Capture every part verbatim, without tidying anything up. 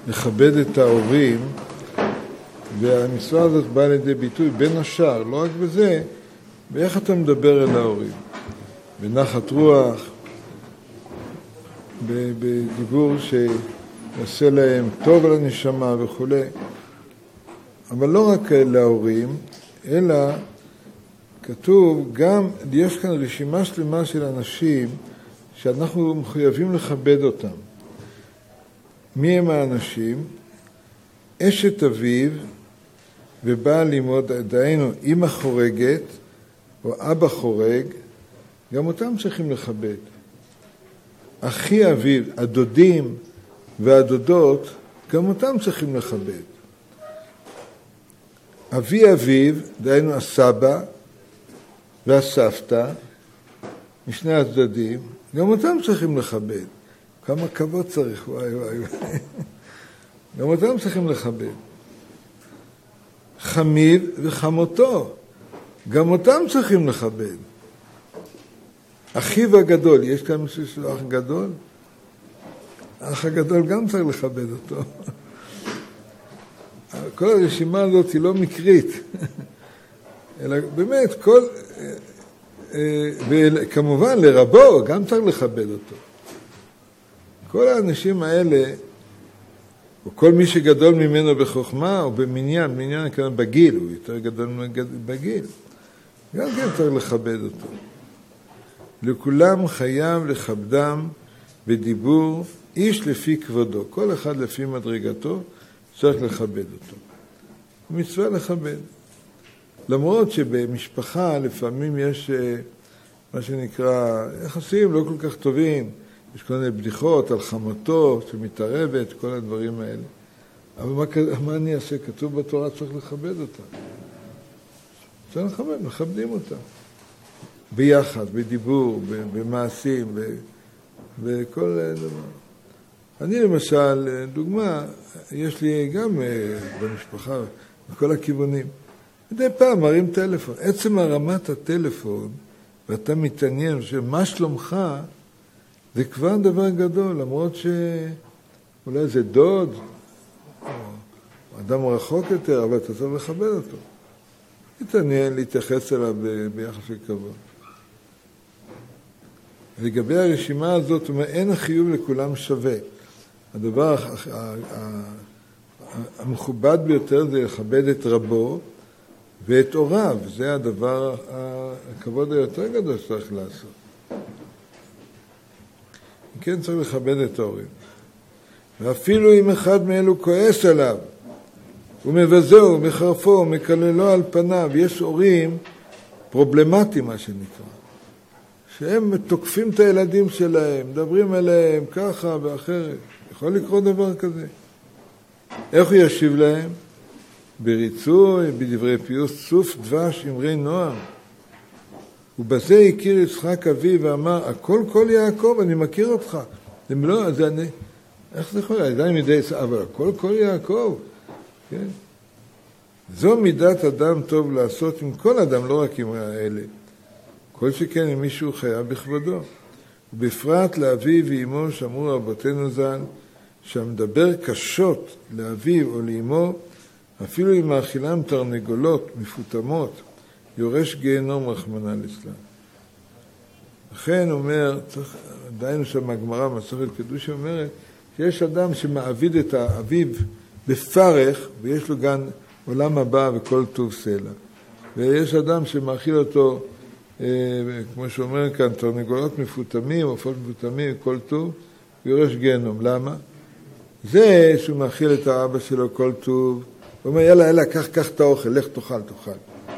לכבד את ההורים, והמצווה הזאת באה לידי ביטוי בין השאר, לא רק בזה, באיך אתה מדבר אל ההורים. בנחת רוח, בדיבור שיעשה להם טוב על הנשמה וכו'. אבל לא רק להורים, אלא כתוב גם, יש כאן רשימה שלמה של אנשים שאנחנו מחויבים לכבד אותם. מי הם האנשים? אשת אביו ובעל לימוד, דהיינו אמא חורגת או אבא חורג, גם אותם צריכים לכבד. אחי אביו, הדודים והדודות, גם אותם צריכים לכבד. אבי אביו, דהיינו הסבא והסבתא, משני הצדדים, גם אותם צריכים לכבד. כמה כבוד צריך, וואי וואי וואי. גם אותם צריכים לכבד. חמיו וחמותו, גם אותם צריכים לכבד. אחיו הגדול, יש כאן מישהו שהוא אח גדול? האח הגדול גם צריך לכבד אותו. כל הרשימה הזאת היא לא מקרית, אלא באמת כל, וכמובן לרבו גם צריך לכבד אותו. כל האנשים האלה, או כל מי שגדול ממנו בחוכמה או במניין, מניין כאן בגיל, הוא יותר גדול בגיל, גם כן צריך לכבד אותו. לכולם חייב לכבדם בדיבור, איש לפי כבודו, כל אחד לפי מדרגתו, צריך לכבד אותו. מצווה לכבד. למרות שבמשפחה לפעמים יש מה שנקרא יחסים לא כל כך טובים, יש כל מיני בדיחות על חמותו שמתערבת, כל הדברים האלה. אבל מה, מה אני אעשה? כתוב בתורה צריך לכבד אותה. צריך לכבד, מכבדים אותה. ביחד, בדיבור, במעשים, בכל דבר. אני למשל, דוגמה, יש לי גם במשפחה, בכל הכיוונים, מדי פעם מרים טלפון. עצם הרמת הטלפון, ואתה מתעניין שמה שלומך, זה כבר דבר גדול, למרות שאולי זה דוד, או אדם רחוק יותר, אבל אתה צריך לכבד אותו. מתעניין להתייחס אליו ביחס לכבוד. לגבי הרשימה הזאת, אומר, אין החיוב לכולם שווה. הדבר המכובד ביותר זה לכבד את רבו ואת הוריו. זה הדבר, הכבוד היותר גדול שצריך לעשות. כן צריך לכבד את ההורים. ואפילו אם אחד מאלו כועס עליו, הוא מבזהו, הוא מחרפו, הוא מקללו על פניו, יש הורים פרובלמטיים, מה שנקרא. שהם תוקפים את הילדים שלהם, מדברים עליהם ככה ואחרת. יכול לקרות דבר כזה. איך הוא ישיב להם? בריצוי, בדברי פיוס צוף דבש אמרי נועם. ובזה הכיר יצחק אבי ואמר, הכל כל יעקב, אני מכיר אותך. אם לא, אז אני, איך זה יכול? עדיין מדי, אבל הכל כל יעקב. כן? זו מידת אדם טוב לעשות עם כל אדם, לא רק עם האלה. כל שכן אם מישהו חייב בכבודו. ובפרט לאביו ואמו שאמרו רבותינו ז"ל, שהמדבר קשות לאביו או לאמו, אפילו אם האכילם תרנגולות מפותמות, יורש גיהנום רחמנא ליצלן. לכן אומר, צריך, דיינו שם הגמרא, מסכת קידושין אומרת, שיש אדם שמעביד את האביו בפרך, ויש לו גם עולם הבא וכל טוב סלע. ויש אדם שמאכיל אותו, אה, כמו שאומר כאן, תרנגולות מפותמים, עופות מפותמים, כל טוב, ויורש גיהנום. למה? זה שהוא מאכיל את האבא שלו כל טוב, הוא אומר, יאללה, יאללה, קח, קח את האוכל, לך תאכל, תאכל.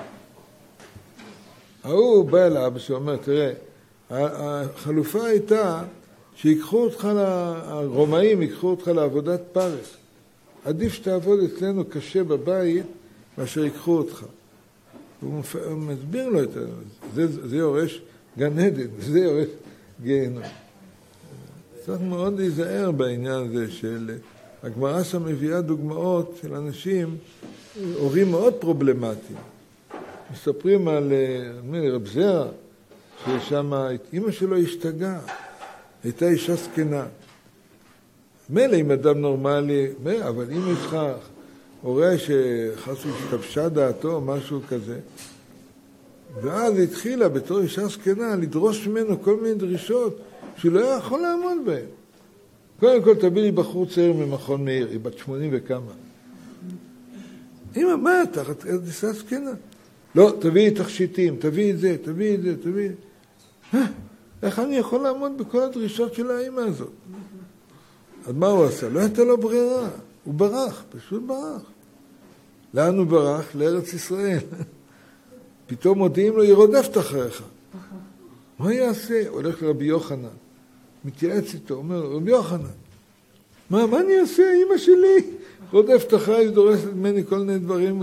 ההוא בא אל האבא שאומר, תראה, החלופה הייתה שיקחו אותך, הרומאים ייקחו אותך לעבודת פרס. עדיף שתעבוד אצלנו קשה בבית, מאשר ייקחו אותך. הוא מסביר לו את זה, זה יורש גן עדן, זה יורש גיהנום. צריך מאוד להיזהר בעניין הזה של, הגמרא שם מביאה דוגמאות של אנשים, הורים מאוד פרובלמטיים. מספרים על רב זרע, ששם אמא שלו השתגעה, הייתה אישה זקנה. מילא אם אדם נורמלי, מילא, אבל אם יש לך הורה שחס והשתבשה דעתו או משהו כזה, ואז התחילה בתור אישה זקנה לדרוש ממנו כל מיני דרישות שהוא לא יכול לעמוד בהן. קודם כל תביא לי בחור צעיר ממכון מאיר, היא בת שמונים וכמה. אמא, מה אתה? את אישה זקנה? לא, תביאי תכשיטים, תביאי את זה, תביאי את זה, תביאי... איך אני יכול לעמוד בכל הדרישות של האמא הזאת? אז מה הוא עשה? לא הייתה לו ברירה. הוא ברח, פשוט ברח. לאן הוא ברח? לארץ ישראל. פתאום מודיעים לו, היא רודפת אחריך. מה יעשה? הולך לרבי יוחנן. מתייעץ איתו, אומר, רבי יוחנן, מה, מה אני אעשה? אמא שלי רודפת אחריי, דורסת ממני כל מיני דברים.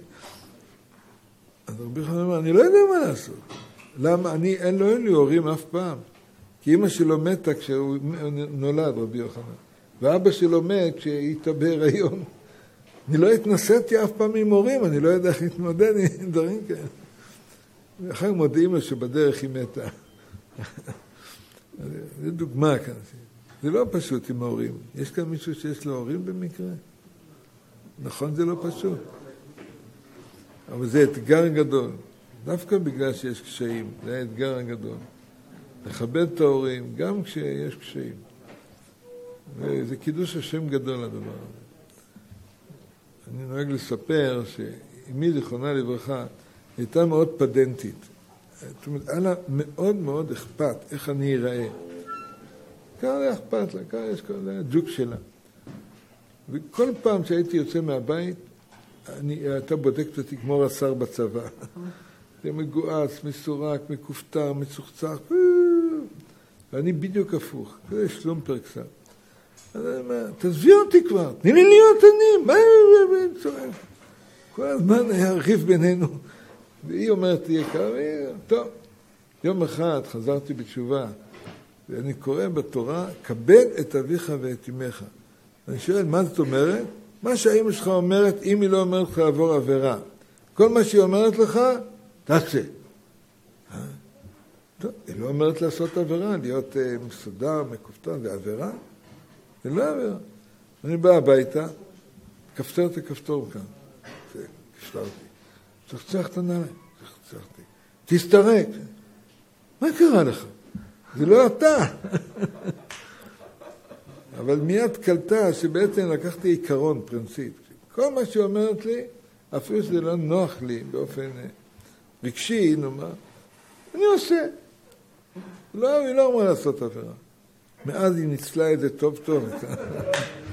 אז רבי יוחנן אומר, אני לא יודע מה לעשות. למה? אני, אין לו, אין לי הורים אף פעם. כי אמא שלו מתה כשהוא נולד, רבי יוחנן. ואבא שלו מת כשהיא הייתה בהיריון. אני לא התנסיתי אף פעם עם הורים, אני לא יודע איך להתמודד עם דברים כאלה. ואחר מודיעים לו שבדרך היא מתה. זו דוגמה כאן. זה לא פשוט עם ההורים. יש כאן מישהו שיש לו הורים במקרה? נכון, זה לא פשוט. אבל זה אתגר גדול. דווקא בגלל שיש קשיים, זה האתגר הגדול. לכבד את ההורים, גם כשיש קשיים. וזה קידוש השם גדול הדבר הזה. אני נוהג לספר שאמי זיכרונה לברכה הייתה מאוד פדנטית. זאת אומרת, היה לה מאוד מאוד אכפת איך אני אראה. ככה היה אכפת לה, ככה יש כל הג'וק שלה. וכל פעם שהייתי יוצא מהבית, אני הייתה בודקת אותי כמו רס"ר בצבא. זה מגועץ, מסורק, מקופטר, מצוחצח, ואני בדיוק הפוך, כזה שלומפר קצת. אז אני אומר, תעזבי אותי כבר, תני לי להיות אני, מה אני צועק? כל הזמן היה ריב בינינו, והיא אומרת לי יקר, טוב, יום אחד חזרתי בתשובה, ואני קורא בתורה, כבד את אביך ואת אמך. אני שואל, מה זאת אומרת? מה שהאמא שלך אומרת, אם היא לא אומרת לך לעבור עבירה. כל מה שהיא אומרת לך, תעשה. טוב, היא לא אומרת לעשות עבירה, להיות מסודר, מקופטר, זה עבירה? זה לא עבירה. אני בא הביתה, כפתר את הכפתור כאן. זה, כפתרתי. צחצח את הנעליים. צחצחתי. תסתרק. מה קרה לך? זה לא אתה. אבל מיד קלטה שבעצם לקחתי עיקרון, פרינציפ. כל מה שהיא אומרת לי, אפילו שזה לא נוח לי באופן רגשי, נאמר, אני עושה. לא, היא לא אמרה לעשות עבירה. מאז היא ניצלה את זה טוב טוב.